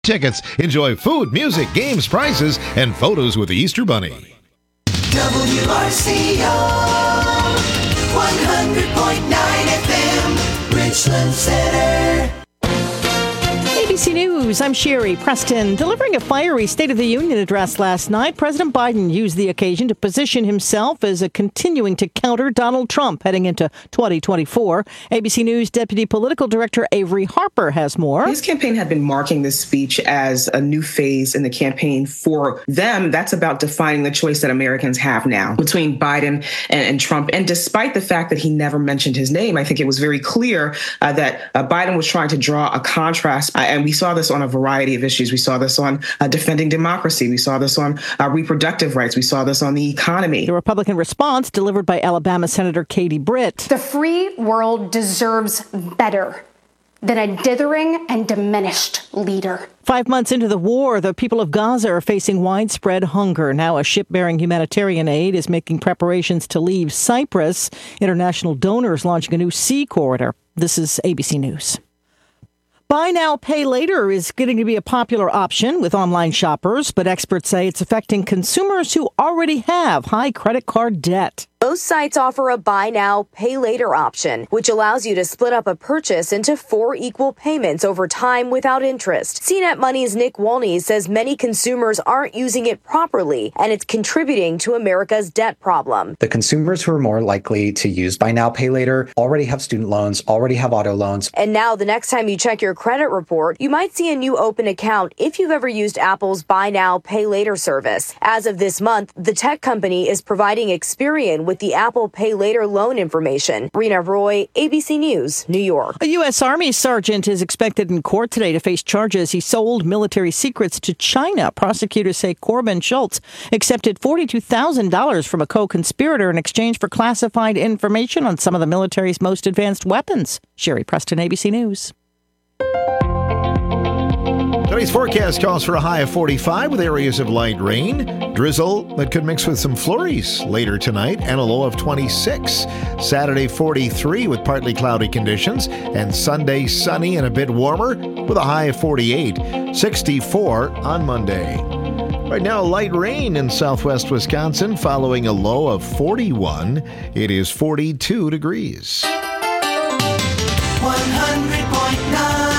Tickets. Enjoy food, music, games, prizes, and photos with the Easter Bunny. WRCO 100.9 FM, Richland Center. ABC News, I'm Sherry Preston. Delivering a fiery State of the Union address last night, President Biden used the occasion to position himself as continuing to counter Donald Trump heading into 2024. ABC News Deputy Political Director Avery Harper has more. His campaign had been marking this speech as a new phase in the campaign for them. That's about defining the choice that Americans have now between Biden and Trump. And despite the fact that he never mentioned his name, I think it was very clear that Biden was trying to draw a contrast. And we saw this on a variety of issues. We saw this on defending democracy. We saw this on reproductive rights. We saw this on the economy. The Republican response delivered by Alabama Senator Katie Britt. The free world deserves better than a dithering and diminished leader. 5 months into the war, the people of Gaza are facing widespread hunger. Now a ship bearing humanitarian aid is making preparations to leave Cyprus. International donors launching a new sea corridor. This is ABC News. Buy now, pay later is getting to be a popular option with online shoppers, but experts say it's affecting consumers who already have high credit card debt. Most sites offer a buy now, pay later option, which allows you to split up a purchase into 4 equal payments over time without interest. CNET Money's Nick Walney says many consumers aren't using it properly, and it's contributing to America's debt problem. The consumers who are more likely to use buy now, pay later already have student loans, already have auto loans. And now the next time you check your credit report, you might see a new open account if you've ever used Apple's buy now, pay later service. As of this month, the tech company is providing Experian with the Apple Pay Later loan information. Rena Roy, ABC News, New York. A U.S. Army sergeant is expected in court today to face charges he sold military secrets to China. Prosecutors say Corbin Schultz accepted $42,000 from a co-conspirator in exchange for classified information on some of the military's most advanced weapons. Sherry Preston, ABC News. Today's forecast calls for a high of 45 with areas of light rain. Drizzle that could mix with some flurries later tonight and a low of 26. Saturday 43 with partly cloudy conditions, and Sunday sunny and a bit warmer with a high of 48. 64 on Monday. Right now, light rain in southwest Wisconsin following a low of 41. It is 42 degrees. 100.9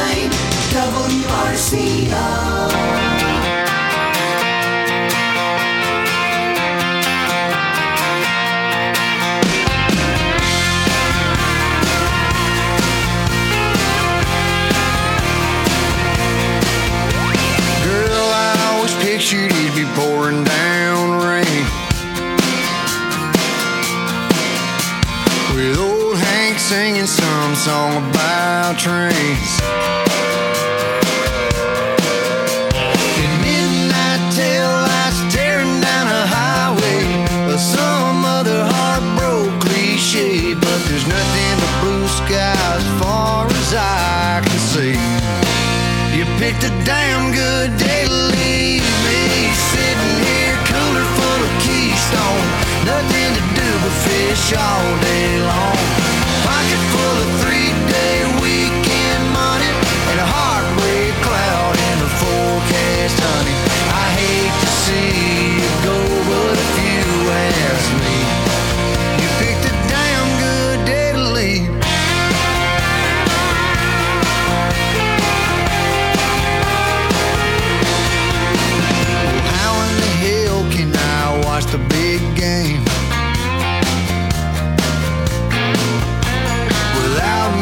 WRCO. Pictured it'd be pouring down rain, with old Hank singing some song about trains. At midnight tail lights tearing down a highway, or some other heartbroken cliche, but there's nothing but blue sky as far as I can see. You picked a damn good day to leave me, sitting here cooler full of Keystone, nothing to do but fish all day long. Pocket full of 3-day weekend money and a heartbreak cloud in the forecast, honey. I hate to see you go, but if you ask me, you picked a damn good day to leave. Watch the big game without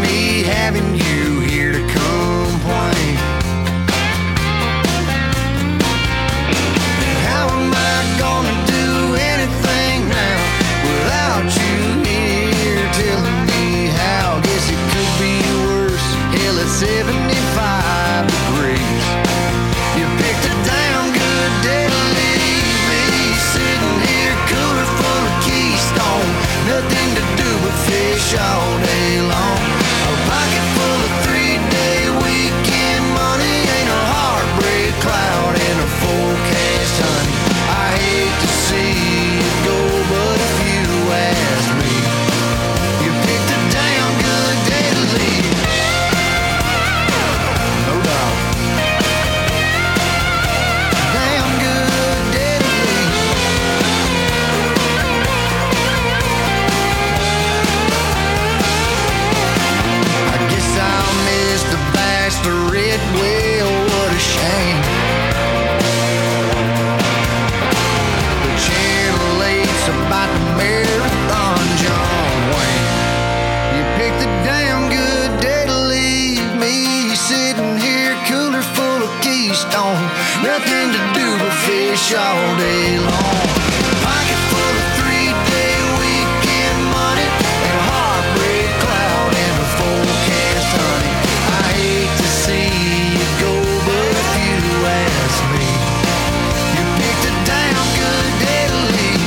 home. Nothing to do but fish all day long. Pocket full of 3-day weekend money and a heartbreak cloud in the forecast, honey. I hate to see you go, but if you ask me, you picked a damn good day to leave.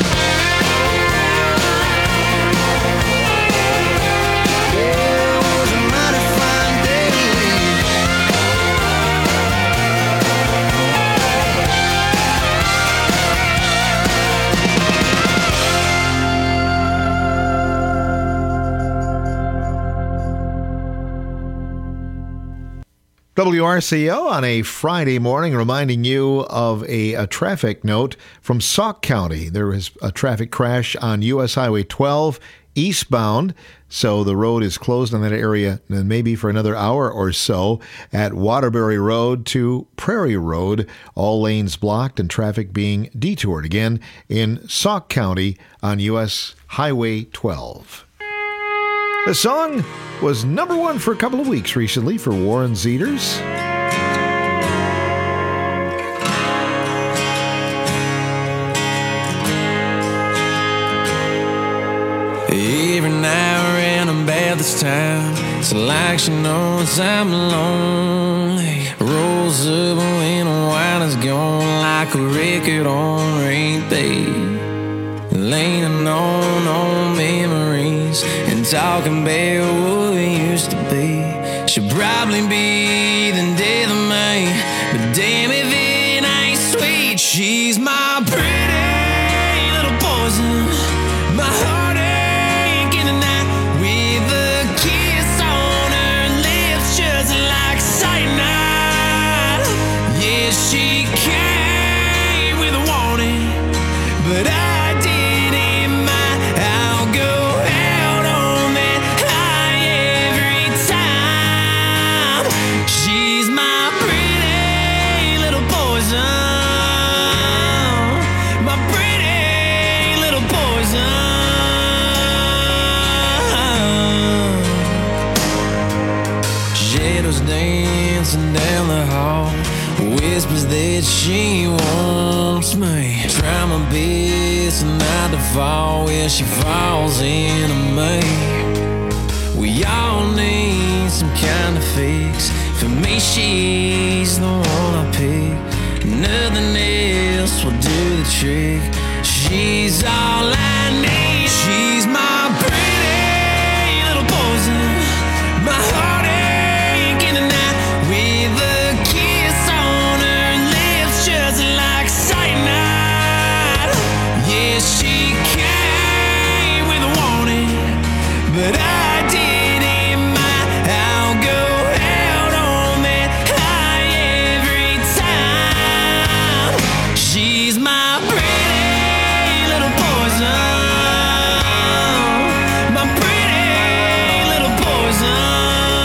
Yeah, it was a mighty fine day to leave. WRCO on a Friday morning, reminding you of a traffic note from Sauk County. There was a traffic crash on U.S. Highway 12 eastbound, so the road is closed in that area maybe for another hour or so at Waterbury Road to Prairie Road. All lanes blocked and traffic being detoured again in Sauk County on U.S. Highway 12. The song was number one for a couple of weeks recently for Warren Zeters. Every now and then about this time, it's like she knows I'm lonely. Rolls up when the wine is gone like a record on repeat. Leaning on memories and talking about what we used to be. Should probably be the death of me, but damn if it ain't sweet. She's my pretty little poison, my heartache in the night, with a kiss on her lips just like cyanide. Yeah, she came with a warning, but I down the hall, whispers that she wants me. Try my best not to fall where she falls into me. We all need some kind of fix. For me, she's the one I pick. Nothing else will do the trick. She's all I need. She's my pretty little poison, my heartache in the night, with a kiss on her lips just like cyanide. Yeah, she came with a warning, but I didn't mind. I'll go out on that high every time. She's my pretty little poison, my pretty little poison.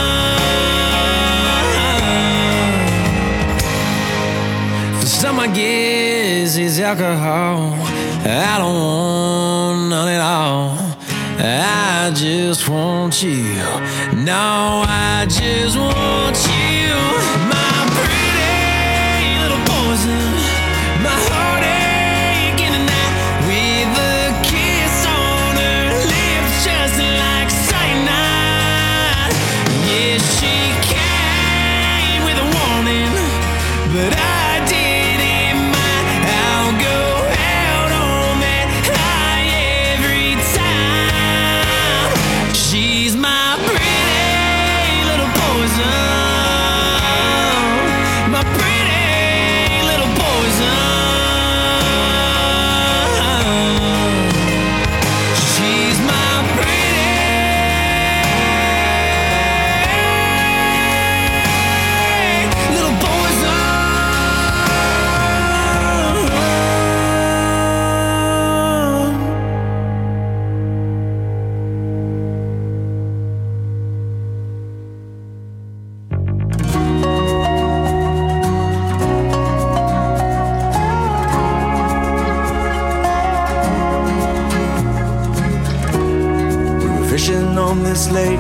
Some I guess is alcohol. I don't want none at all. I just want you. No, I just want you. My pretty little poison, my heartache in the night, with a kiss on her lips just like cyanide. Yeah, she came with a warning, but I on this lake,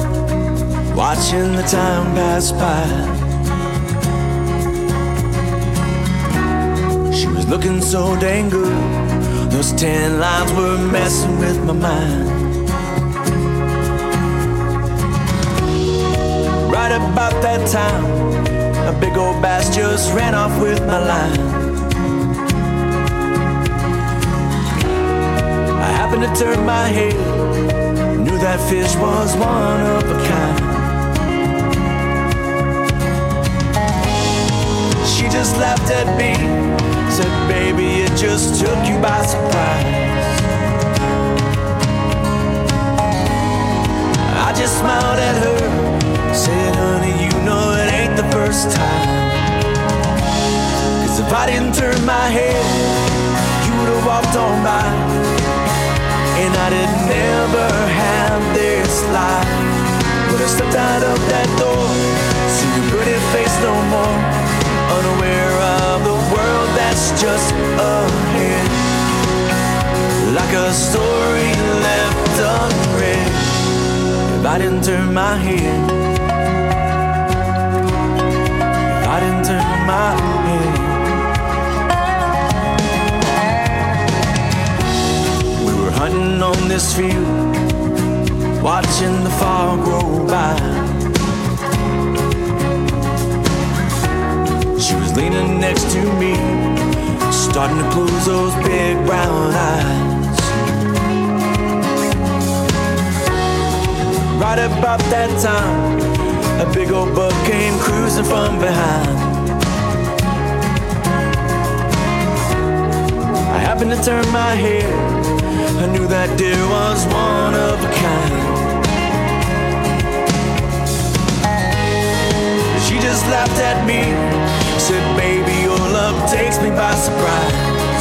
watching the time pass by. looking so dang good. Those tan lines were messing with my mind. Right about that time, a big old bass just ran off with my line. I happened to turn my head, knew that fish was one of a kind. She just laughed at me, said, baby, it just took you by surprise. I just smiled at her, said, honey, you know it ain't the first time. Cause if I didn't turn my head, you would've walked on by, and I'd have never had this life. But I stepped out of that door, see your pretty face no more, unaware of the world that's just ahead. Like a story left unread, if I didn't turn my head, if I didn't turn my head. We were hunting on this field, watching the fog roll by. She was leaning next to me, starting to close those big brown eyes. Right about that time, a big old buck came cruising from behind. I happened to turn my head, I knew that deer was one of a kind. She just laughed at me, said, baby, your love takes me by surprise.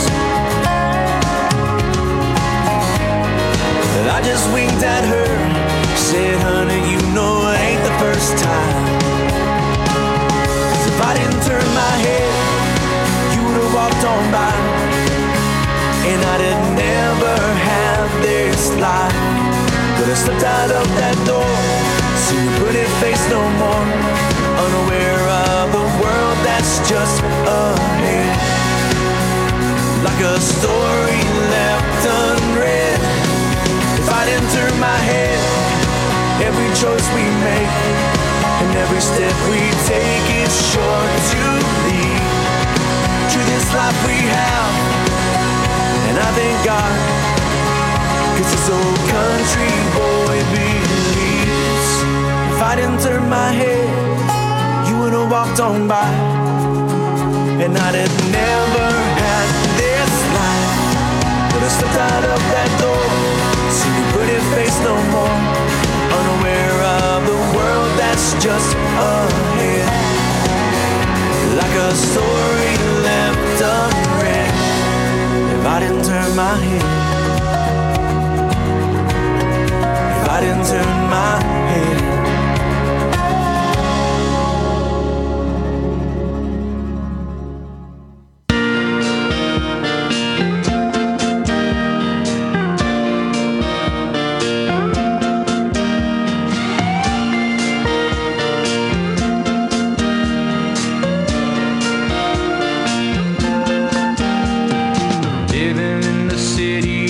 And I just winked at her, said, honey, you know it ain't the first time. Cause if I didn't turn my head, you would've walked on by, and I'd have never had this life. But I slipped out of that door, see your pretty face no more, unaware of the world that's just ahead. Like a story left unread. If I didn't turn my head, every choice we make and every step we take is sure to lead to this life we have. And I thank God, 'cause this old country boy believes. If I didn't turn my head, you would've walked on by, and I'd have never had this life. But I stepped out of that door, see your pretty face no more, unaware of the world that's just ahead. Like a story left unread. If I didn't turn my head, if I didn't turn my head. Living in the city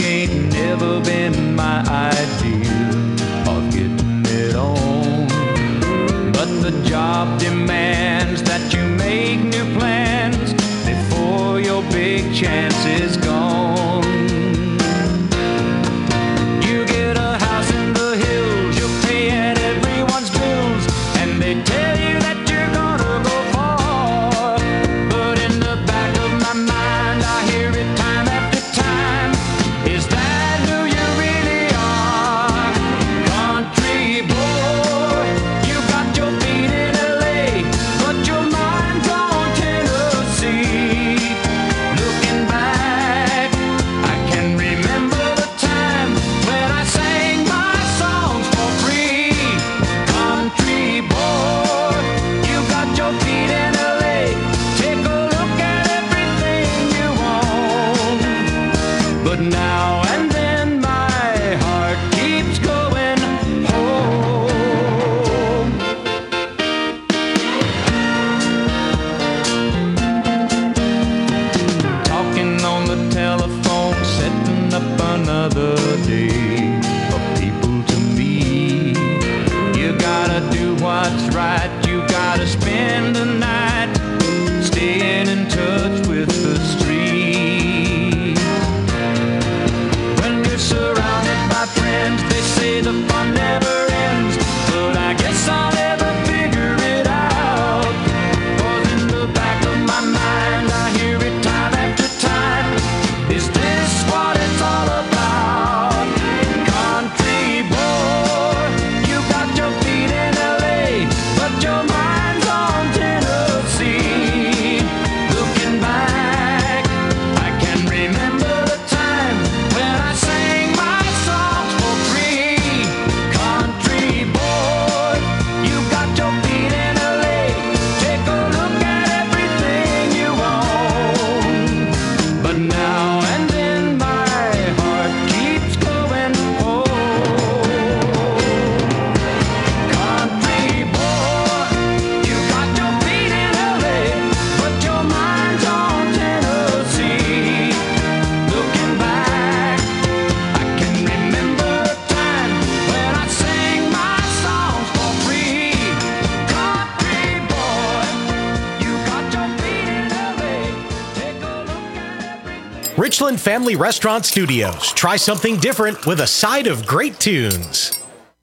Richland Family Restaurant Studios. Try something different with a side of great tunes.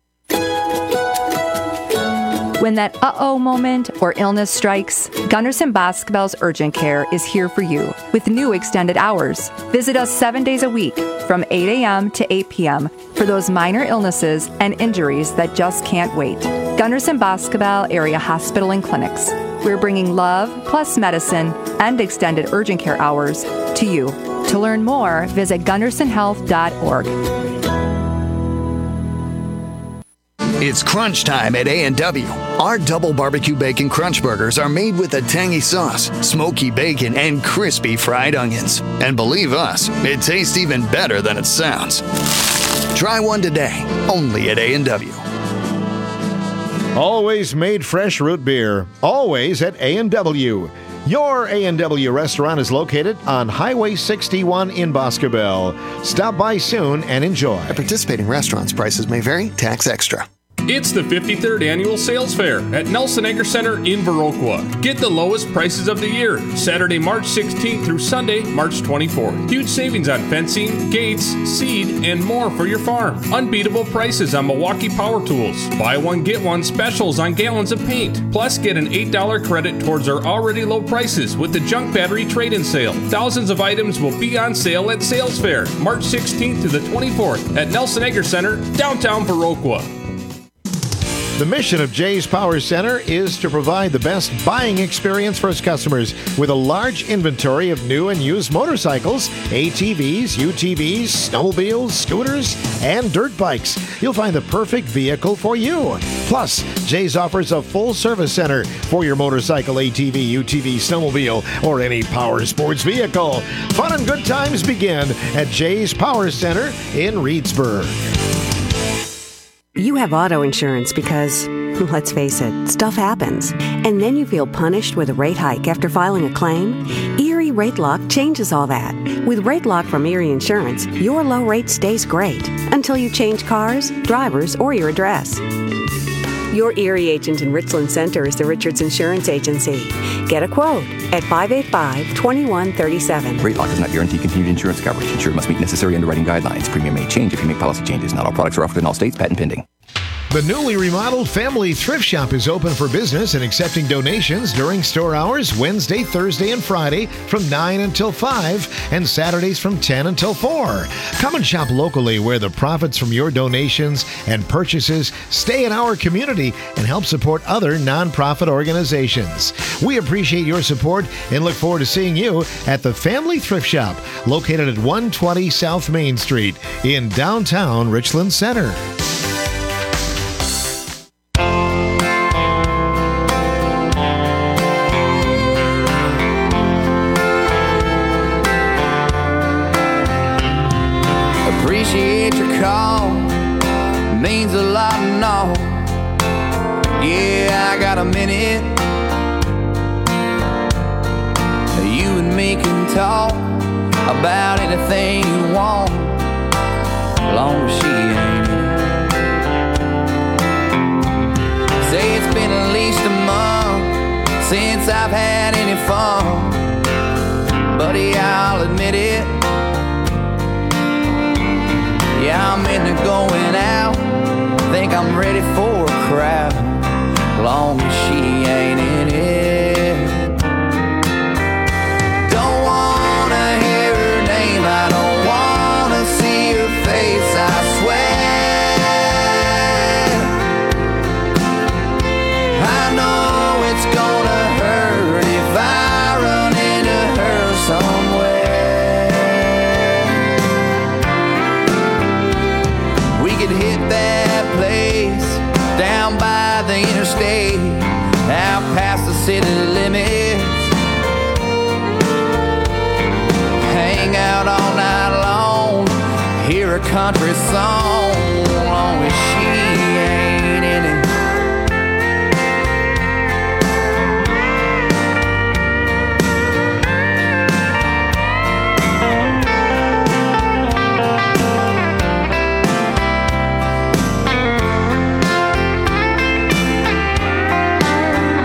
When that uh-oh moment or illness strikes, Gunderson Basketball's Urgent Care is here for you with new extended hours. Visit us 7 days a week from 8 a.m. to 8 p.m. for those minor illnesses and injuries that just can't wait. Gunderson Basketball Area Hospital and Clinics. We're bringing love plus medicine and extended urgent care hours to you. To learn more, visit gundersonhealth.org. It's crunch time at A&W. Our double barbecue bacon crunch burgers are made with a tangy sauce, smoky bacon, and crispy fried onions. And believe us, it tastes even better than it sounds. Try one today, only at A&W. Always made fresh root beer, always at A&W. Your A&W restaurant is located on Highway 61 in Boscobel. Stop by soon and enjoy. At participating restaurants, prices may vary, tax extra. It's the 53rd Annual Sales Fair at Nelson Agri Center in Viroqua. Get the lowest prices of the year, Saturday, March 16th through Sunday, March 24th. Huge savings on fencing, gates, seed, and more for your farm. Unbeatable prices on Milwaukee power tools. Buy one, get one specials on gallons of paint. Plus, get an $8 credit towards our already low prices with the junk battery trade-in sale. Thousands of items will be on sale at Sales Fair, March 16th to the 24th at Nelson Agri Center, downtown Viroqua. The mission of Jay's Power Center is to provide the best buying experience for its customers with a large inventory of new and used motorcycles, ATVs, UTVs, snowmobiles, scooters, and dirt bikes. You'll find the perfect vehicle for you. Plus, Jay's offers a full service center for your motorcycle, ATV, UTV, snowmobile, or any power sports vehicle. Fun and good times begin at Jay's Power Center in Reedsburg. You have auto insurance because, let's face it, stuff happens. And then you feel punished with a rate hike after filing a claim? Erie Rate Lock changes all that. With Rate Lock from Erie Insurance, your low rate stays great until you change cars, drivers, or your address. Your Erie agent in Richland Center is the Richards Insurance Agency. Get a quote at 585-2137. Rate Lock does not guarantee continued insurance coverage. Insured must meet necessary underwriting guidelines. Premium may change if you make policy changes. Not all products are offered in all states. Patent pending. The newly remodeled Family Thrift Shop is open for business and accepting donations during store hours Wednesday, Thursday, and Friday from 9 until 5 and Saturdays from 10 until 4. Come and shop locally where the profits from your donations and purchases stay in our community and help support other nonprofit organizations. We appreciate your support and look forward to seeing you at the Family Thrift Shop located at 120 South Main Street in downtown Richland Center. Appreciate your call, means a lot and all. Yeah, I got a minute. You and me can talk about anything you want, long as she ain't in. Say it's been at least a month since I've had any fun, buddy, I'll admit it. Yeah, I'm into going out, think I'm ready for a crowd, long as she ain't in it. Don't wanna hear her name, I don't wanna see her face, I swear. I know it's gonna hurt if I run into her somewhere. Hit that place down by the interstate, out past the city limits. Hang out all night long, hear a country song, long as she ain't in it.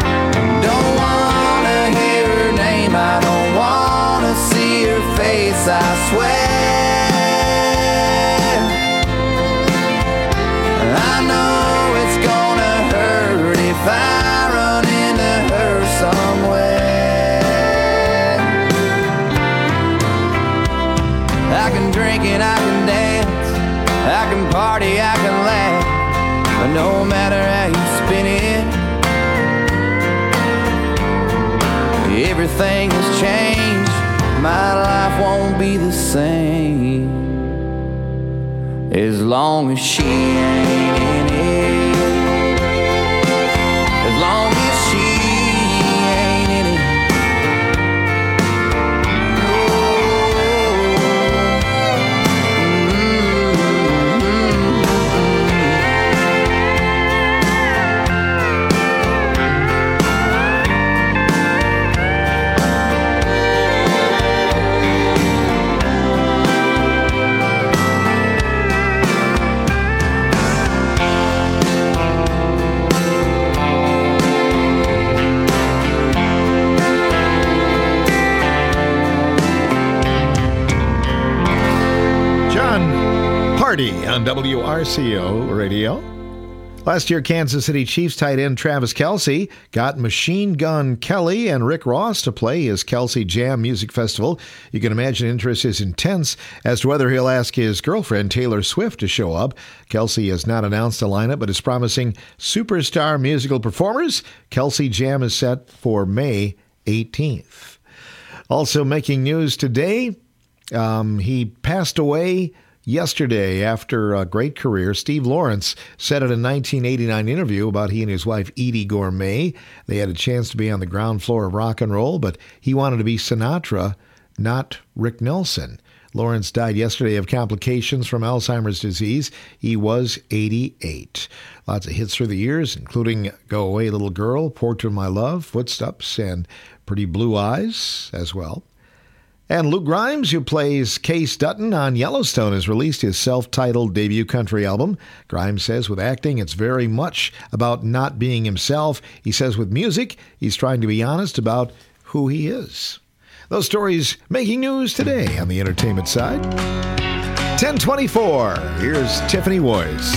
I I swear. I know it's gonna hurt if I run into her somewhere. I can drink and I can dance, I can party, I can laugh, but no matter how you spin it, everything has changed. My life won't be the same as long as she ain't in it. As long as she ain't in it. Party on WRCO Radio. Last year, Kansas City Chiefs tight end Travis Kelce got Machine Gun Kelly and Rick Ross to play his Kelce Jam Music Festival. You can imagine interest is intense as to whether he'll ask his girlfriend Taylor Swift to show up. Kelce has not announced a lineup, but is promising superstar musical performers. Kelce Jam is set for May 18th. Also making news today, he passed away yesterday after a great career. Steve Lawrence said in a 1989 interview about he and his wife Edie Gourmet, they had a chance to be on the ground floor of rock and roll, but he wanted to be Sinatra, not Rick Nelson. Lawrence died yesterday of complications from Alzheimer's disease. He was 88. Lots of hits through the years, including Go Away Little Girl, Portrait of My Love, Footsteps, and Pretty Blue Eyes as well. And Luke Grimes, who plays Case Dutton on Yellowstone, has released his self-titled debut country album. Grimes says with acting, it's very much about not being himself. He says with music, he's trying to be honest about who he is. Those stories making news today on the entertainment side. 10:24. Here's Tiffany Woys.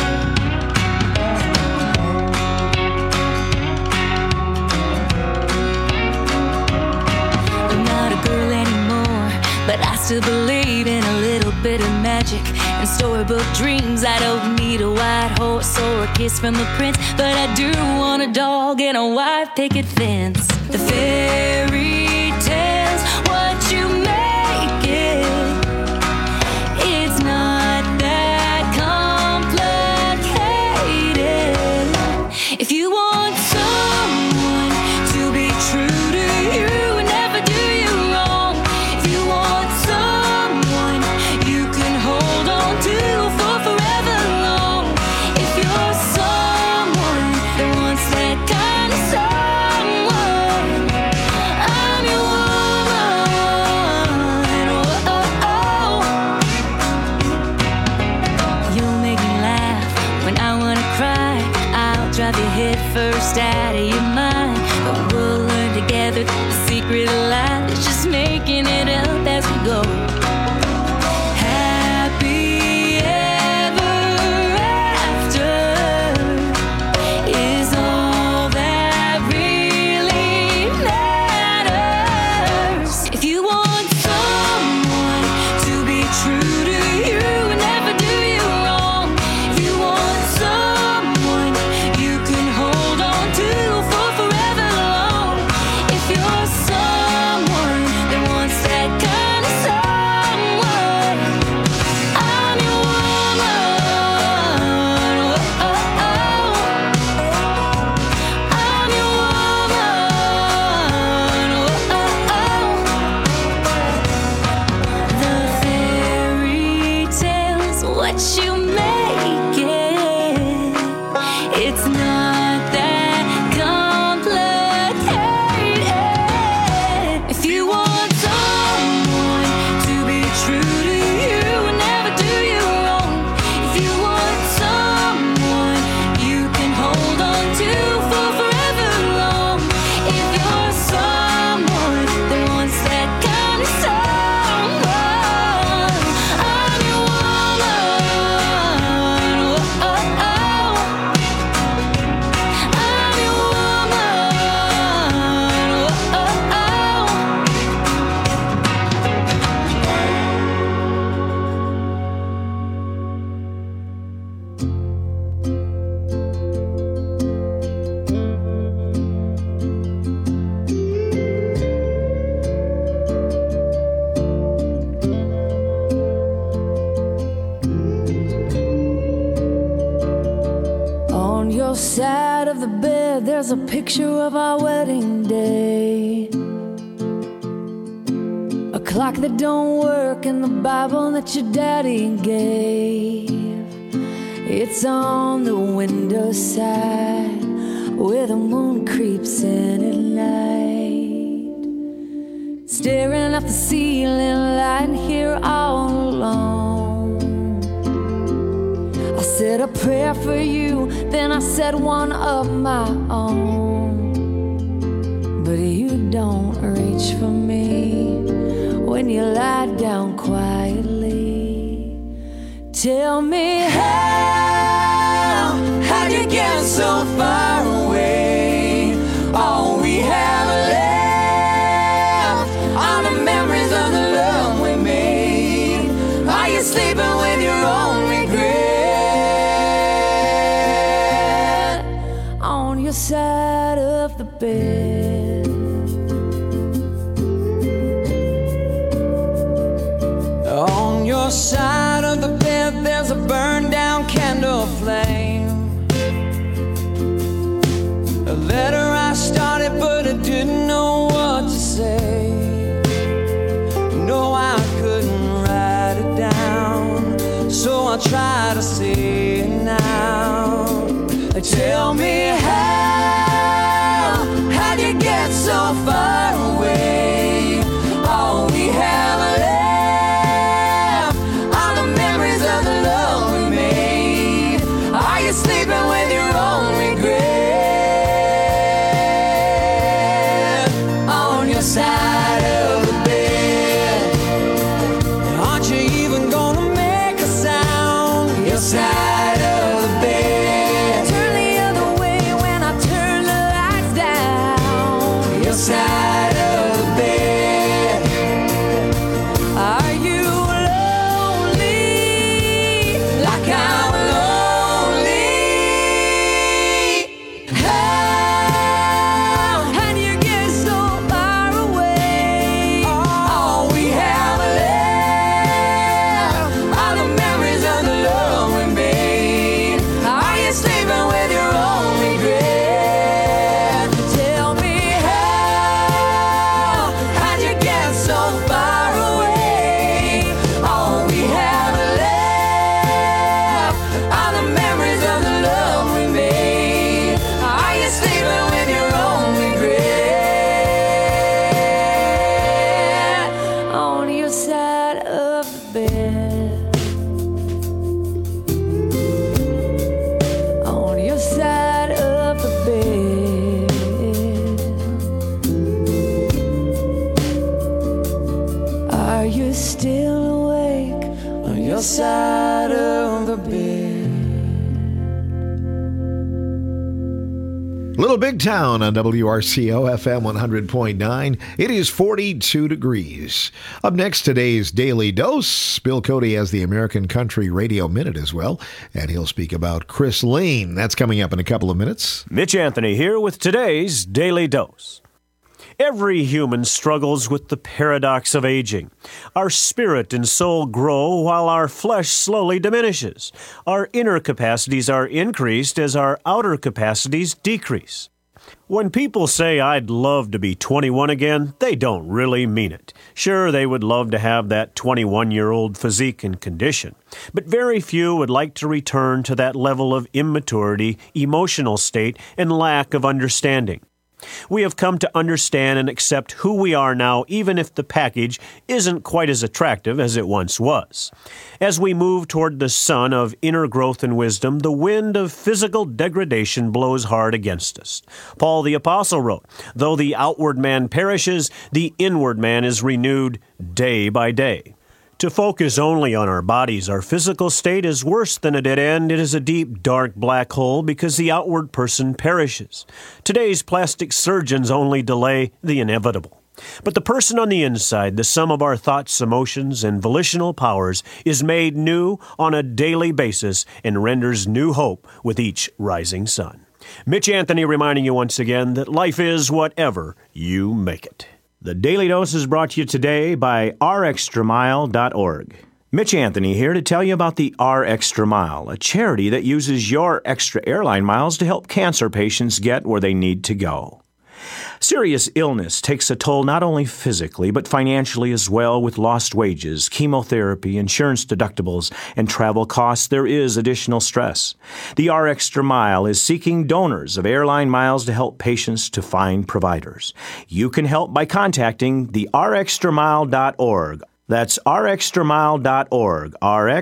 But I still believe in a little bit of magic and storybook dreams. I don't need a white horse or a kiss from the prince, but I do want a dog and a white picket fence. The fairy tales, what you make it, it's not that complicated. If you want someone to be true to you and never do you wrong, if you want someone you can hold on to for forever long, if you're someone that wants that kind of someone, I'm your woman. You'll make me laugh when I wanna cry. I'll drive you head first out of your mind, but we'll learn together the secret of life is just making it up as we go. Happy ever after is all that really matters. If you want someone to be true to you and never do you wrong, if you want someone you can hold on to for forever long, if you're someone that wants that kind of someone, there's a picture of our wedding day. A clock that don't work and the Bible that your daddy gave. It's on the windowside where the moon creeps in at night. Staring at the ceiling, lying here all alone. I said a prayer for you, then I said one of my own. But you don't reach for me when you lie down quietly. Tell me how'd you get so far away? All we have left are the memories of the love we made. Are you sleeping with your own regret on your side of the bed? On your side of the bed there's a burned down candle flame. A letter I started but I didn't know what to say. No, I couldn't write it down, so I'll try to say it now. Tell me how'd you get so far away? All we have left are the memories of the love we made. Are you sleeping with your own regret on your side of the bed? Aren't you even gonna make a sound? Your side of the bed. Turn the other way when I turn the lights down. Your side of the bed. Are you lonely like I'm lonely? How do you get so far away? All we have left are the memories of the love we made. Are you sleeping with your own regret? Tell me how'd you get so far away? All we have left are the memories of the love we made. Are you sleeping with your own regret on your side of the bed? On your side of the bed. Are you still awake on your side of the bed? Little Big Town on WRCO FM 100.9. It is 42 degrees. Up next, today's Daily Dose. Bill Cody has the American Country Radio Minute as well, and he'll speak about Chris Lane. That's coming up in a couple of minutes. Mitch Anthony here with today's Daily Dose. Every human struggles with the paradox of aging. Our spirit and soul grow while our flesh slowly diminishes. Our inner capacities are increased as our outer capacities decrease. When people say, "I'd love to be 21 again," they don't really mean it. Sure, they would love to have that 21-year-old physique and condition, but very few would like to return to that level of immaturity, emotional state, and lack of understanding. We have come to understand and accept who we are now, even if the package isn't quite as attractive as it once was. As we move toward the sun of inner growth and wisdom, the wind of physical degradation blows hard against us. Paul the Apostle wrote, "Though the outward man perishes, the inward man is renewed day by day." To focus only on our bodies, our physical state, is worse than a dead end. It is a deep, dark black hole because the outward person perishes. Today's plastic surgeons only delay the inevitable. But the person on the inside, the sum of our thoughts, emotions, and volitional powers, is made new on a daily basis and renders new hope with each rising sun. Mitch Anthony reminding you once again that life is whatever you make it. The Daily Dose is brought to you today by OurExtraMile.org. Mitch Anthony here to tell you about the R Extra Mile, a charity that uses your extra airline miles to help cancer patients get where they need to go. Serious illness takes a toll not only physically, but financially as well. With lost wages, chemotherapy, insurance deductibles, and travel costs, there is additional stress. The R Extra Mile is seeking donors of airline miles to help patients to find providers. You can help by contacting the rextramile.org. That's rextramile.org,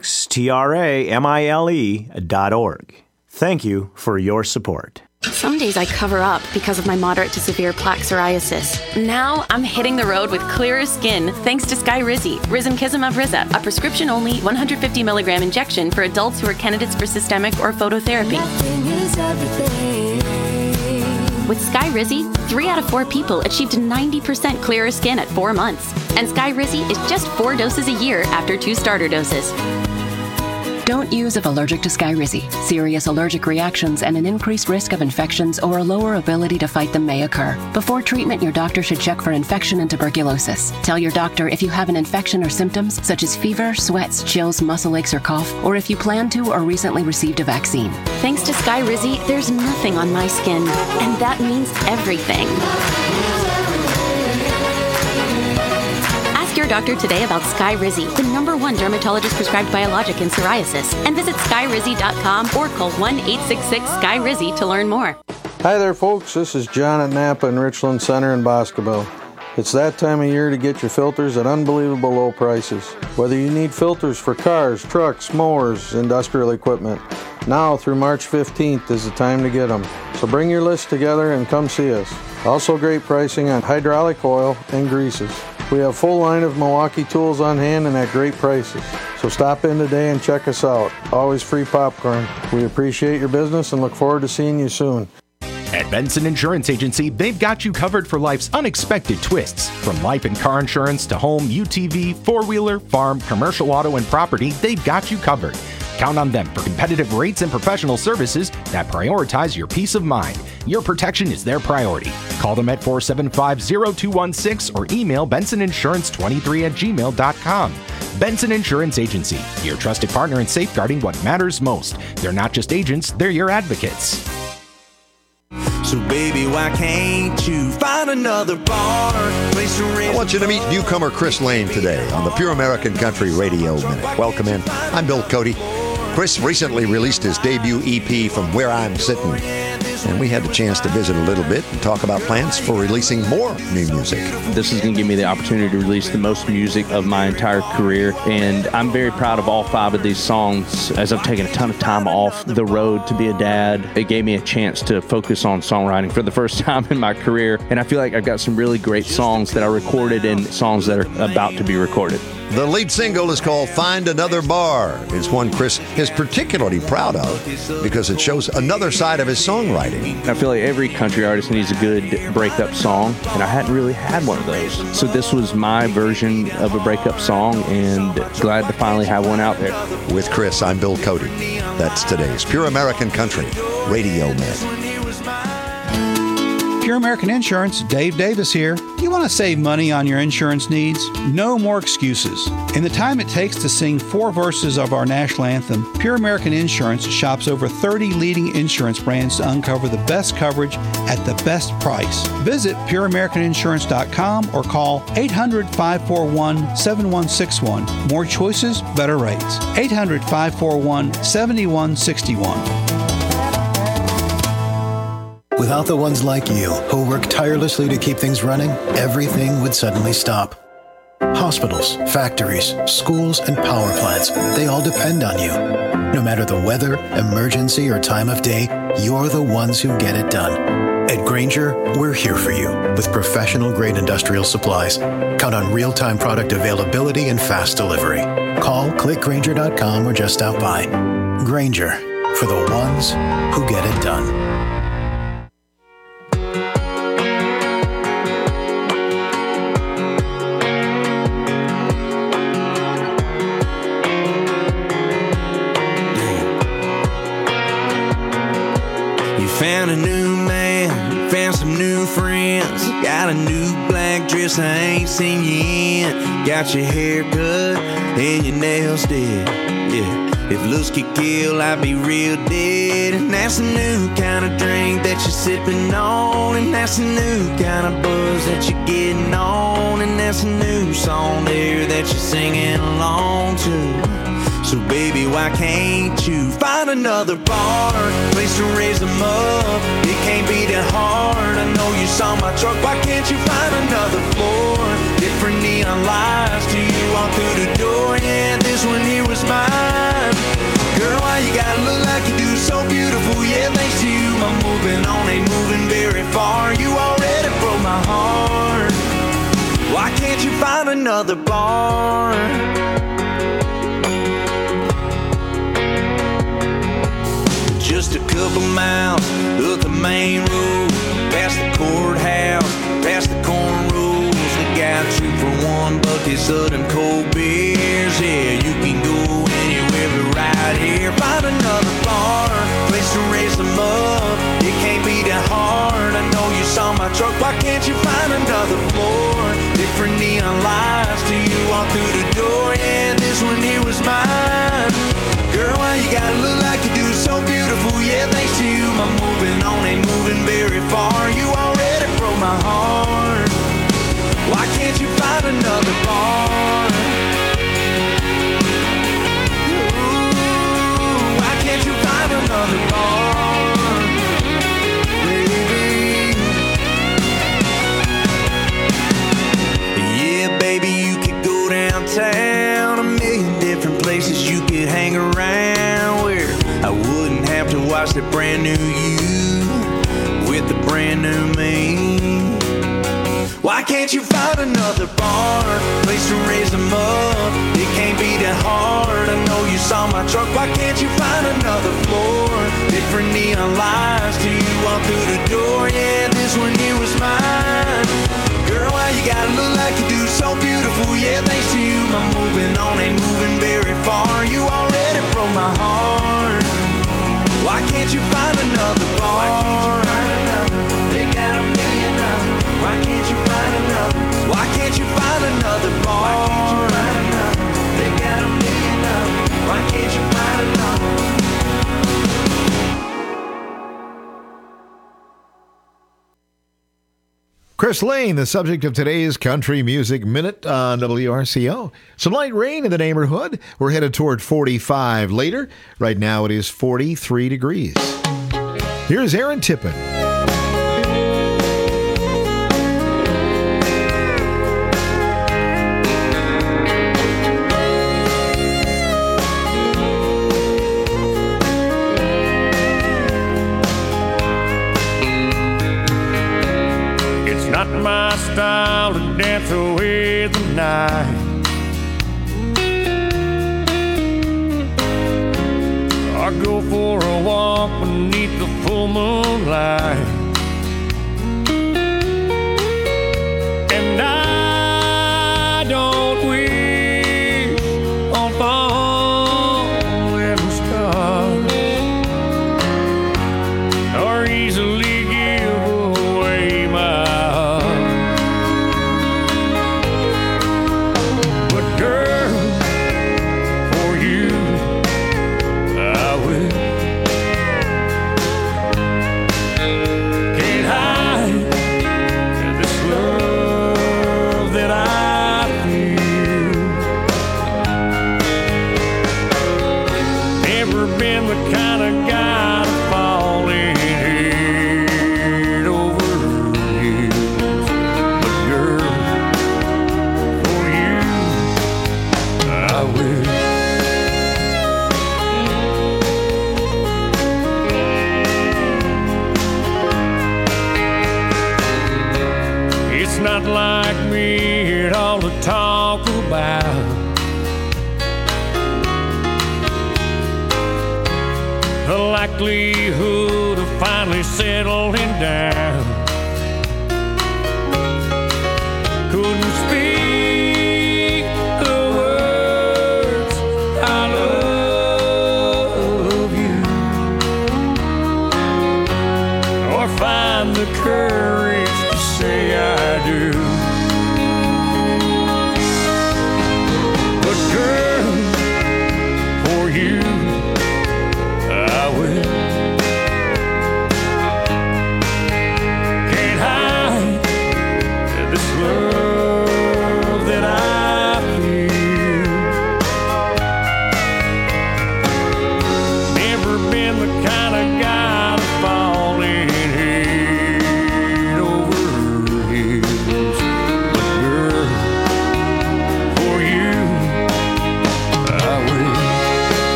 rxtramile.org. Thank you for your support. Some days I cover up because of my moderate to severe plaque psoriasis. Now I'm hitting the road with clearer skin thanks to Skyrizi, Risankizumab Riza, a prescription-only 150 milligram injection for adults who are candidates for systemic or phototherapy. With Skyrizi, 3 out of 4 people achieved 90% clearer skin at 4 months. And Skyrizi is just 4 doses a year after 2 starter doses. Don't use if allergic to Skyrizi. Serious allergic reactions and an increased risk of infections or a lower ability to fight them may occur. Before treatment, your doctor should check for infection and tuberculosis. Tell your doctor if you have an infection or symptoms such as fever, sweats, chills, muscle aches, or cough, or if you plan to or recently received a vaccine. Thanks to Skyrizi, there's nothing on my skin, and that means everything. Your doctor today about Skyrizi, the #1 dermatologist-prescribed biologic in psoriasis, and visit skyrizi.com or call 1-866-SKY-RIZZI to learn more. Hi there, folks. This is John at Napa and Richland Center in Boscobel. It's that time of year to get your filters at unbelievable low prices. Whether you need filters for cars, trucks, mowers, industrial equipment, now through March 15th is the time to get them. So bring your list together and come see us. Also great pricing on hydraulic oil and greases. We have a full line of Milwaukee tools on hand and at great prices. So stop in today and check us out. Always free popcorn. We appreciate your business and look forward to seeing you soon. At Benson Insurance Agency, they've got you covered for life's unexpected twists. From life and car insurance to home, UTV, four-wheeler, farm, commercial auto, and property, they've got you covered. Count on them for competitive rates and professional services that prioritize your peace of mind. Your protection is their priority. Call them at 475-0216 or email bensoninsurance23@gmail.com. Benson Insurance Agency, your trusted partner in safeguarding what matters most. They're not just agents, they're your advocates. So baby, why can't you find another bar? I want you to meet newcomer Chris Lane today on the Pure American Country Radio Minute. Welcome in. I'm Bill Cody. Chris recently released his debut EP, From Where I'm Sitting, and we had the chance to visit a little bit and talk about plans for releasing more new music. This is going to give me the opportunity to release the most music of my entire career, and I'm very proud of all 5 of these songs. As I've taken a ton of time off the road to be a dad, it gave me a chance to focus on songwriting for the first time in my career, and I feel like I've got some really great songs that I recorded and songs that are about to be recorded. The lead single is called Find Another Bar. It's one Chris is particularly proud of because it shows another side of his songwriting. I feel like every country artist needs a good breakup song, and I hadn't really had one of those. So this was my version of a breakup song, and glad to finally have one out there. With Chris, I'm Bill Cody. That's today's Pure American Country Radio Minute. Pure American Insurance, Dave Davis here. You want to save money on your insurance needs? No more excuses. In the time it takes to sing 4 verses of our national anthem, Pure American Insurance shops over 30 leading insurance brands to uncover the best coverage at the best price. Visit pureamericaniinsurance.com or call 800-541-7161. More choices, better rates. 800-541-7161. Without the ones like you, who work tirelessly to keep things running, everything would suddenly stop. Hospitals, factories, schools, and power plants, they all depend on you. No matter the weather, emergency, or time of day, you're the ones who get it done. At Grainger, we're here for you with professional-grade industrial supplies. Count on real-time product availability and fast delivery. Call, clickgrainger.com, or just stop by. Grainger, for the ones who get it done. Found a new man, found some new friends, got a new black dress dress I ain't seen you in. Got your hair cut and your nails did. Yeah. If looks could kill, I'd be real dead. And that's a new kind of drink that you're sipping on. And that's a new kind of buzz that you're getting on. And that's a new song there that you're singing along to. So baby, why can't you find another bar, place to raise them up? It can't be that hard. I know you saw my truck. Why can't you find another floor? Different neon lights till you walk through the door. Yeah, this one here was mine. Girl, why you gotta look like you do, so beautiful? Yeah, thanks to you, I'm moving on, ain't moving very far. You already broke my heart. Why can't you find another bar? Just a couple miles up the main road, past the courthouse, past the cornrows. We got 2 for $1 buckets of them cold beers. Yeah, you can go anywhere but right here. Find another bar, place to raise them up. It can't be that hard. I know you saw my truck. Why can't you find another floor? Different neon lights till you walk through the door. Yeah, this one here was mine. Girl, why you gotta look like you do, so beautiful? Yeah, thanks to you, I'm moving on, ain't moving very far. You already broke my heart. Why can't you find another bar? Ooh, why can't you find another bar, baby? Yeah, baby, you could go downtown, a million different places you could hang around, where I wouldn't have to watch the brand new you with the brand new me. Why can't you find another bar, place to raise them up? It can't be that hard. I know you saw my truck. Why can't you find another floor? Different neon lights till you walk through the door. Yeah, this one here was mine. Girl, why you gotta look like you do, so beautiful? Yeah, thanks to you, I'm moving on, ain't moving very far. You already broke my heart. Why can't you find another bar? They got a million others. Why can't you find another? Why can't you find another bar? They got a million others. Why can't you find another? Chris Lane, the subject of today's Country Music Minute on WRCO. Some light rain in the neighborhood. We're headed toward 45 later. Right now it is 43 degrees. Here's Aaron Tippin. Not my style to dance away the night. I go for a walk beneath the full moonlight, and I don't wish on falling stars or easily give away my like me at all to talk about. The likelihood of finally settling down. Couldn't speak the words I love you, or find the courage to say I do.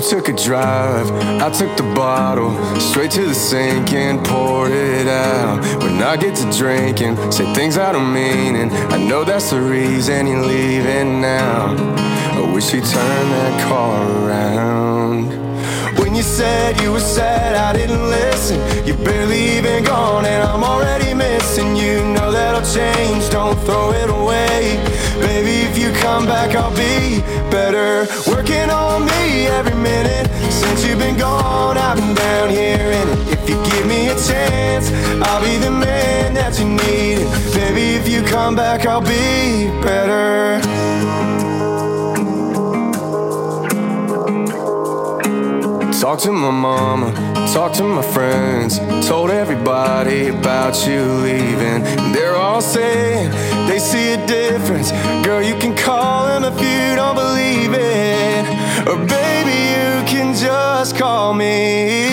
took a drive, I took the bottle straight to the sink and poured it out. When I get to drinking, say things I don't mean, and I know that's the reason you're leaving now. I wish you'd turn that car around. When you said you were sad, I didn't listen. You're barely even gone and I'm already missing you. Know that'll change, don't throw it away. Baby, if you come back, I'll be better. Working on me every minute. Since you've been gone, I've been down here in it. If you give me a chance, I'll be the man that you need. Baby, if you come back, I'll be better. Talk to my mama, talk to my friends. Told everybody about you leaving. And they're all saying they see a difference. Girl, you can call them if you don't believe it. Or baby, you can just call me.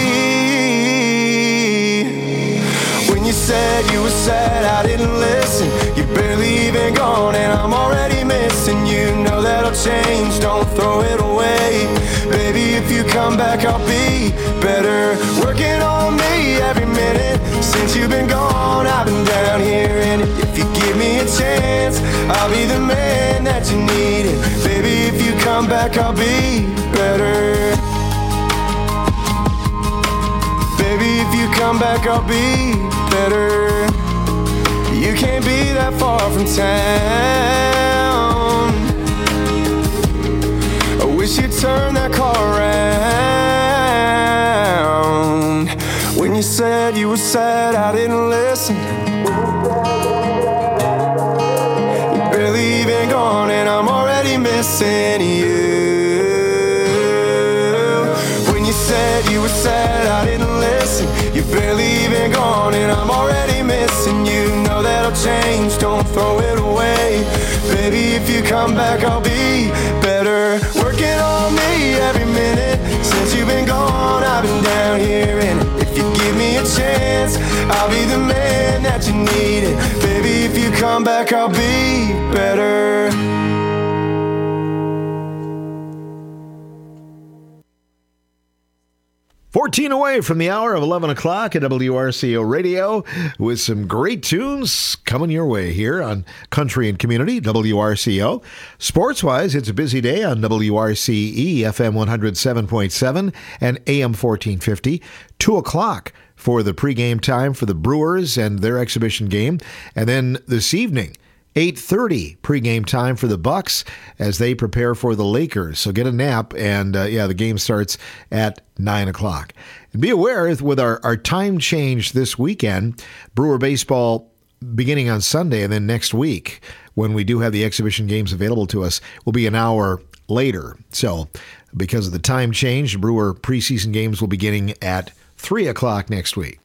When you said you were sad, I didn't listen. You're barely even gone and I'm already missing you. Know that'll change, don't throw it away. Baby, if you come back, I'll be better. Working on me every minute. Since you've been gone, I've been down here in it. If you give me a chance, I'll be the man that you needed. Baby, if you come back, I'll be better. Baby, if you come back, I'll be better. You can't be that far from town. I wish you'd turn that car around. When you said you were sad, I didn't listen. You're barely even gone and I'm already missing you. When you said you were sad, I didn't listen. You're barely even gone and I'm already missing you. Know that'll change, don't throw it away. Baby, if you come back, I'll be better. Working on me every minute. Since you've been gone, I've been down here in it. If you give me a chance, I'll be the man that you needed. Baby, if you come back, I'll be better. 14 away from the hour of 11 o'clock at WRCO Radio with some great tunes coming your way here on Country and Community, WRCO. Sports-wise, it's a busy day on WRCE, FM 107.7 and AM 1450. 2 o'clock for the pregame time for the Brewers and their exhibition game. And then this evening, 8:30 pregame time for the Bucks as they prepare for the Lakers. So get a nap, and the game starts at 9 o'clock. And be aware, with our time change this weekend, Brewer baseball beginning on Sunday and then next week, when we do have the exhibition games available to us, will be an hour later. So because of the time change, Brewer preseason games will be beginning at 3 o'clock next week.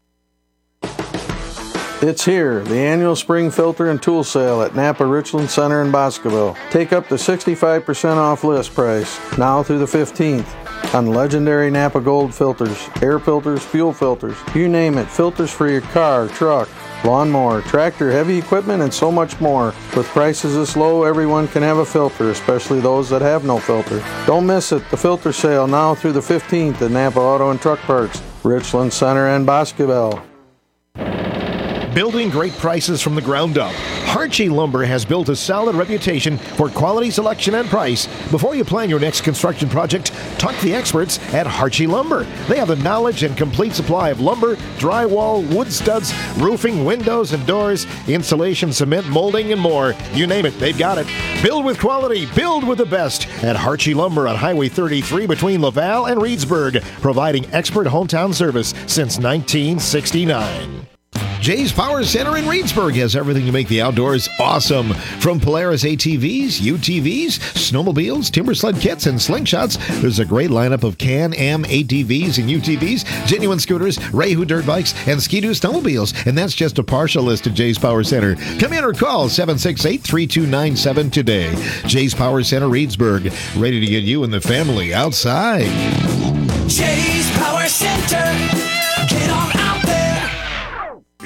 It's here, the annual spring filter and tool sale at Napa Richland Center in Boscoville. Take up to 65% off list price, now through the 15th, on legendary Napa Gold filters, air filters, fuel filters, you name it, filters for your car, truck, lawnmower, tractor, heavy equipment, and so much more. With prices this low, everyone can have a filter, especially those that have no filter. Don't miss it, the filter sale now through the 15th at Napa Auto and Truck Parts, Richland Center and Boscoville. Building great prices from the ground up. Harchie Lumber has built a solid reputation for quality, selection, and price. Before you plan your next construction project, talk to the experts at Harchie Lumber. They have the knowledge and complete supply of lumber, drywall, wood studs, roofing, windows and doors, insulation, cement, molding, and more. You name it, they've got it. Build with quality, build with the best at Harchie Lumber on Highway 33 between Laval and Reedsburg, providing expert hometown service since 1969. Jay's Power Center in Reedsburg has everything to make the outdoors awesome. From Polaris ATVs, UTVs, snowmobiles, timber sled kits, and slingshots, there's a great lineup of Can-Am ATVs and UTVs, genuine scooters, Rayhu dirt bikes, and Ski-Doo snowmobiles. And that's just a partial list at Jay's Power Center. Come in or call 768-3297 today. Jay's Power Center, Reedsburg, ready to get you and the family outside. Jay's Power Center. Get on out there.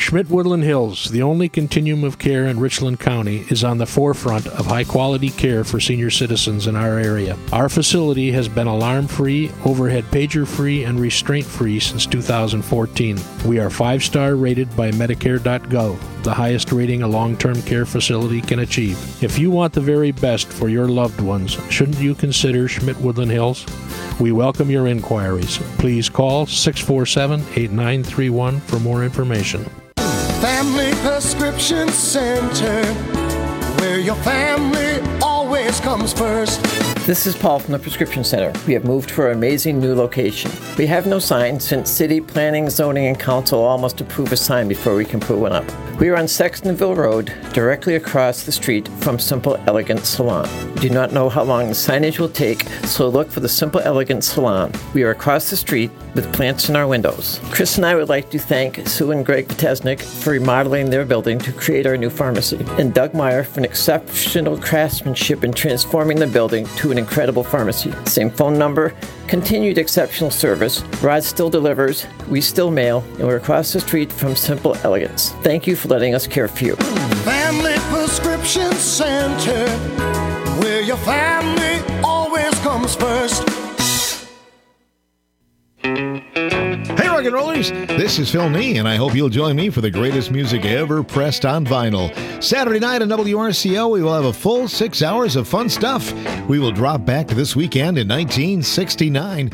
Schmidt-Woodland Hills, the only continuum of care in Richland County, is on the forefront of high-quality care for senior citizens in our area. Our facility has been alarm-free, overhead pager-free, and restraint-free since 2014. We are 5-star rated by Medicare.gov, the highest rating a long-term care facility can achieve. If you want the very best for your loved ones, shouldn't you consider Schmidt-Woodland Hills? We welcome your inquiries. Please call 647-8931 for more information. Family Prescription Center, where your family always comes first. This is Paul from the Prescription Center. We have moved to our amazing new location. We have no sign since City Planning, Zoning, and Council all must approve a sign before we can put one up. We are on Sextonville Road, directly across the street from Simple Elegant Salon. We do not know how long the signage will take, so look for the Simple Elegant Salon. We are across the street with plants in our windows. Chris and I would like to thank Sue and Greg Potesnik for remodeling their building to create our new pharmacy, and Doug Meyer for an exceptional craftsmanship in transforming the building to an incredible pharmacy. Same phone number, continued exceptional service. Rod still delivers, we still mail, and we're across the street from Simple Elegance. Thank you for letting us care for you. Family Prescription Center, where your family always comes first. Hey, rock and rollers, this is Phil Nee, and I hope you'll join me for the greatest music ever pressed on vinyl. Saturday night on WRCO, we will have a full 6 hours of fun stuff. We will drop back to this weekend in 1969.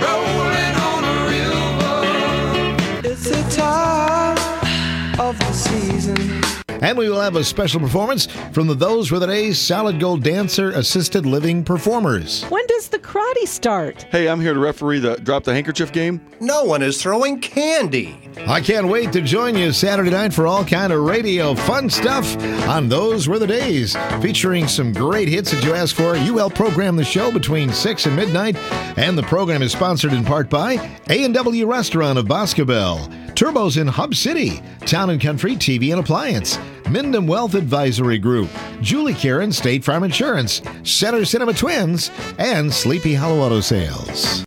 It's the time of the season. And we will have a special performance from the Those Were the Days Solid Gold Dancer Assisted Living Performers. When does the karate start? Hey, I'm here to referee the Drop the Handkerchief game. No one is throwing candy. I can't wait to join you Saturday night for all kind of radio fun stuff on Those Were the Days, featuring some great hits that you asked for. You help program the show between 6 and midnight, and the program is sponsored in part by A&W Restaurant of Boscobel, Turbos in Hub City, Town & Country TV and Appliance, Mindom Wealth Advisory Group, Julie Karen State Farm Insurance, Center Cinema Twins, and Sleepy Hollow Auto Sales.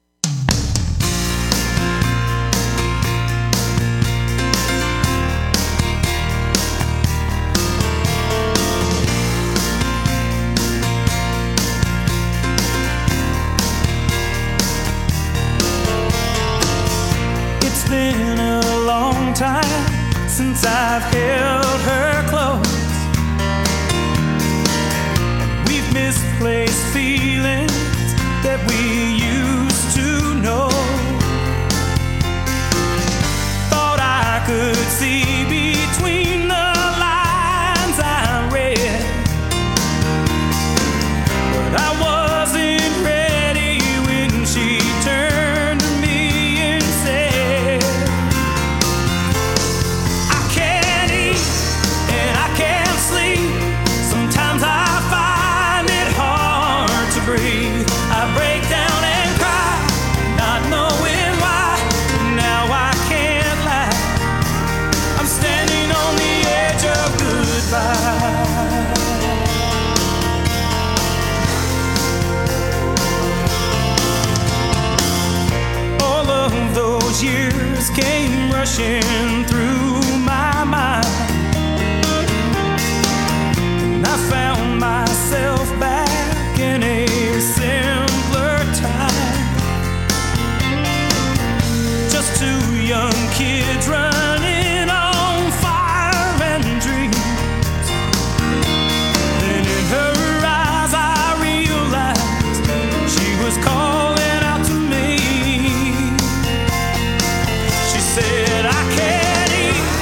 It's been a long time since I've held her close. We've misplaced feelings that we used to know. Thought I could see between the lines I read, but I wasn't ready when she turned to me and said, I can't eat and I can't sleep. Sometimes I find it hard to breathe. I break down and cry, not knowing why. Now I can't lie, I'm standing on the edge of goodbye. All of those years came rushing through my mind, and I found myself back in a simpler time. Just two young kids running on fire and dreams. Then in her eyes I realized she was calling out to me. She said, I can't eat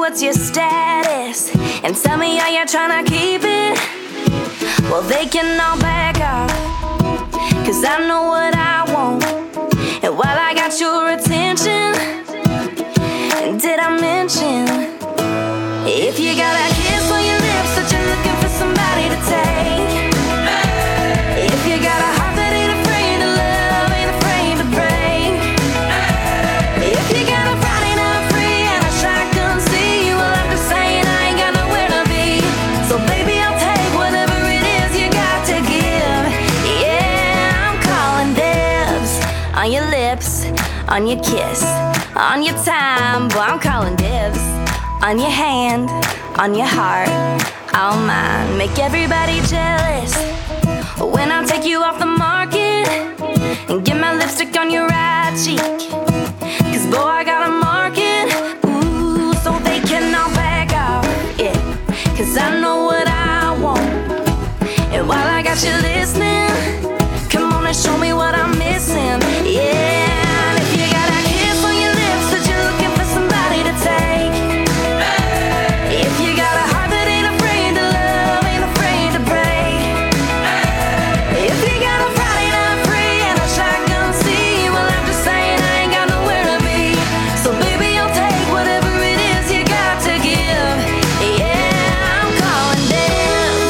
what's your status and tell me how you're trying to keep it. Well, they can all back off, 'cause I know what I want. And while I got your attention, did I mention, if you got a kiss on your lips that you're looking for somebody to take, if you got a heart that ain't afraid to love, ain't afraid to break, if you got a Friday night free and a shotgun seat, well, I'm just saying I ain't got nowhere to be. So baby, I'll take whatever it is you got to give. Yeah, I'm calling dibs on your lips, on your kiss, on your time. Boy, I'm calling dibs on your hand, on your heart, all mine. Make everybody jealous when I take you off the market and get my lipstick on your right cheek. 'Cause boy, I got a market, ooh, so they can all back off, yeah. 'Cause I know what I want. And while I got you listening, come on and show me what I'm missing, yeah. And if you got a kiss on your lips that you're looking for somebody to take, if you got a heart that ain't afraid to love, ain't afraid to break, if you got a Friday night free and a shotgun seat, well, I'm just saying I ain't got nowhere to be. So baby, I'll take whatever it is you got to give. Yeah, I'm calling dibs.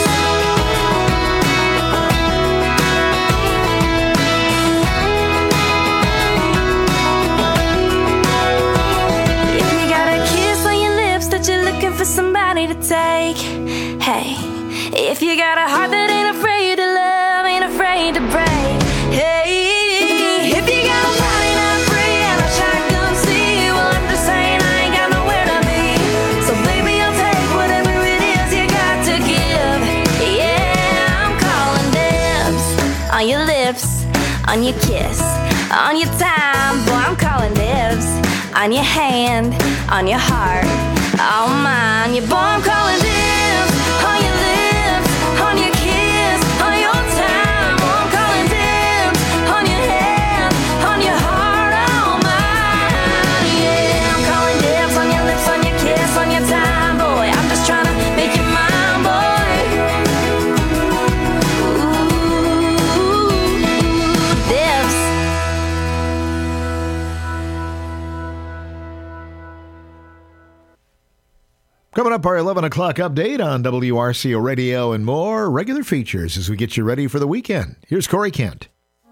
If you got a kiss on your lips that you're looking for somebody to take, hey, if you got a heart that ain't afraid to love, ain't afraid to break, hey, if you got a Friday night free and a shotgun seat, well, I'm just saying I ain't got nowhere to be. So baby, I'll take whatever it is you got to give. Yeah, I'm calling dibs on your lips, on your kiss, on your time. Boy, I'm calling dibs on your hand, on your heart, all mine. Yeah, boy, I'm calling dibs on your lips, on your kiss, on your time. Boy, I'm calling dibs on your hand, on your heart, all mine. Yeah, I'm calling dibs on your lips, on your kiss, on your time. Boy, I'm just trying to make you mine, boy. Ooh, dibs. Coming up, our 11 o'clock update on WRCO Radio and more regular features as we get you ready for the weekend. Here's Corey Kent.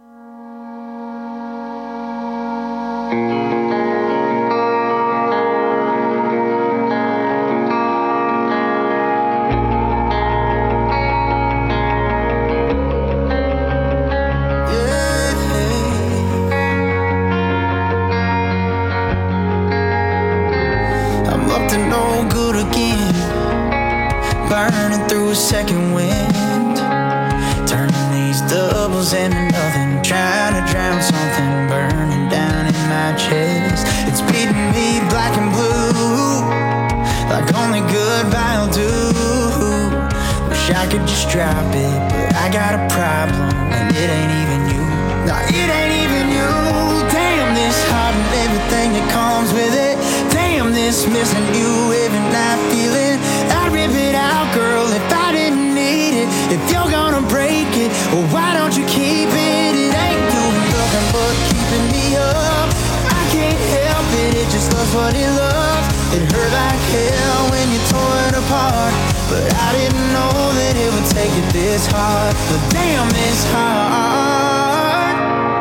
I'm up to no good again, burning through a second wind, turning these doubles into nothing, trying to drown something burning down in my chest. It's beating me black and blue, like only goodbye will do. Wish I could just drop it, but I got a problem, and it ain't even you. No, it ain't even you. Damn, this heart and everything that comes with it. Damn, this missing you every night feeling. I'd rip it out, girl, if I didn't need it. If you're gonna break it, well, why don't you keep it? It ain't doing nothing but keeping me up. I can't help it, it just loves what it loves. It hurt like hell when you tore it apart, but I didn't know that it would take it this hard. But damn, this hard.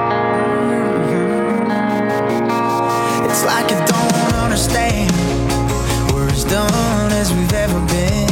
It's like you don't understand. We're as done as we've ever been.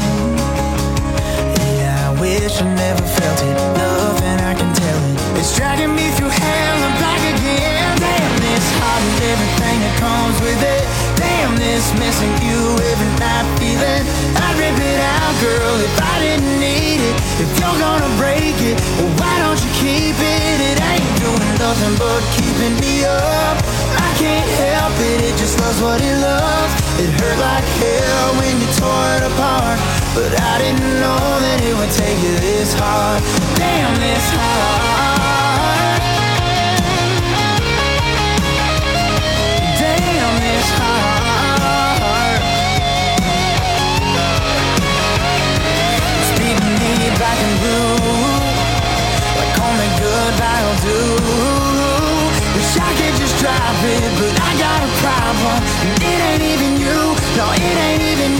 Yeah, I wish I never felt it. Nothing I can tell it. It's dragging me through hell and back again. Damn, this heart and everything that comes with it. Damn, this missing you every night feeling. I'd rip it out, girl, if I didn't need it. If you're gonna break it, well, why don't you keep it? It ain't doing nothing but keeping me up. I can't help it, it just loves what it loves. It hurt like hell when you tore it apart, but I didn't know that it would take you this hard. Damn, this hard. Damn, this hard. it, but I got a problem.